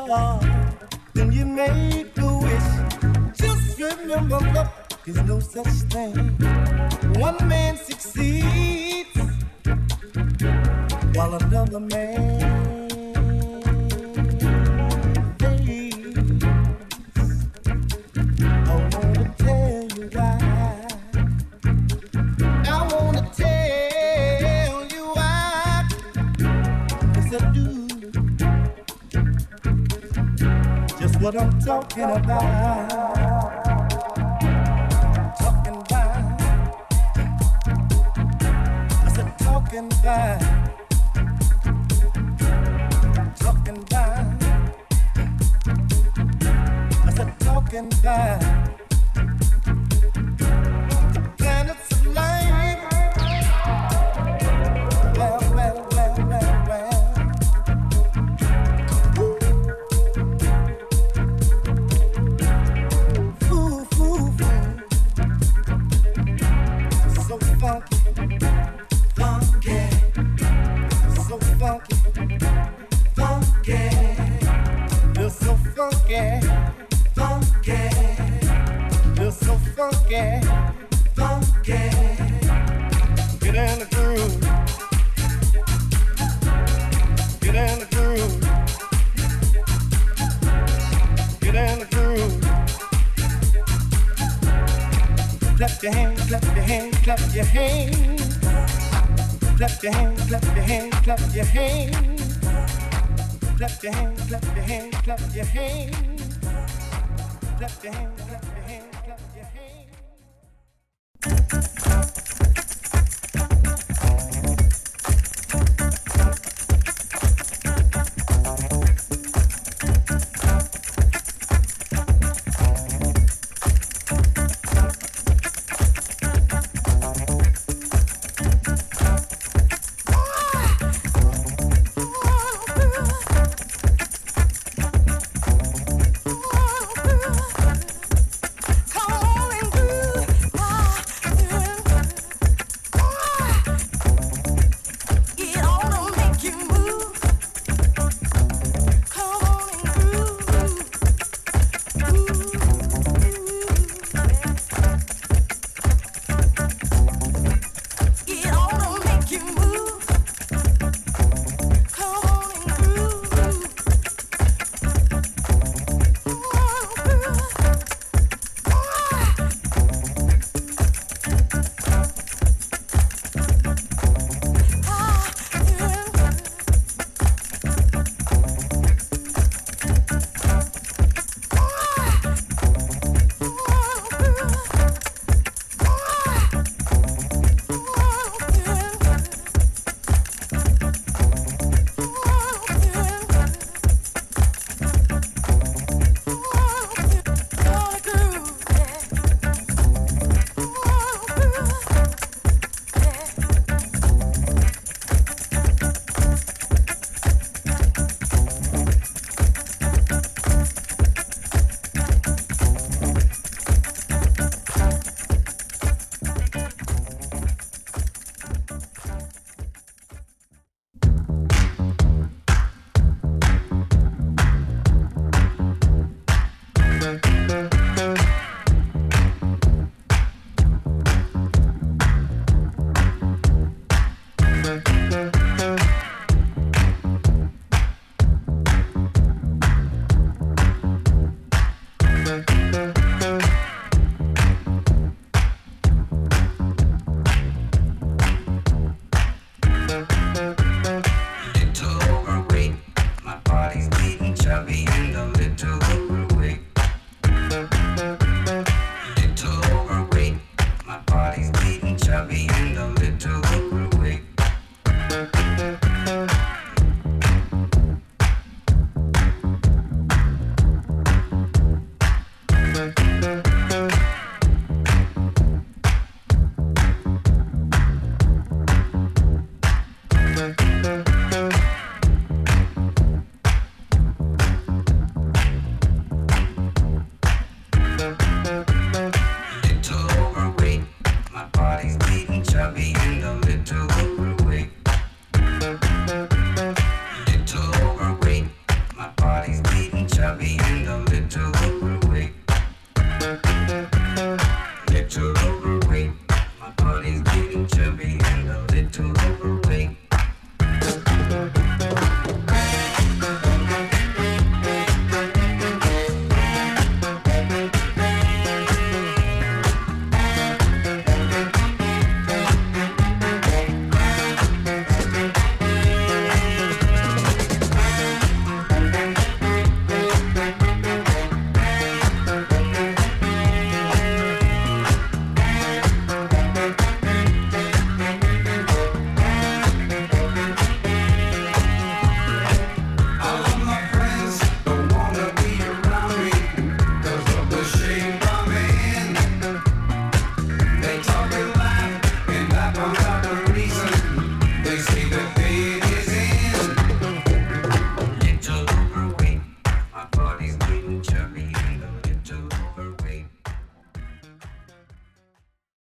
heart, then you make a wish. Just remember, love is no such thing. One man succeeds while another man fails. I wanna tell you why. I wanna tell you why. Yes, I do. Just what I'm talking about. Talking about. I said talking about. Talking about. I said talking about. Planets of life. Well, well, well, well, well. Foo, foo, foo. So funky, funky. So funky, funky. You're so funky, funky. You're so funky, funky. Get in the groove. Get in the groove. Get in the groove. Clap your hands, clap your hands, clap your hands. Clap your hands, clap your hands, clap your hands. Clap your hands, clap your hands, clap your hands. Clap your hands, clap your hands, clap your hands.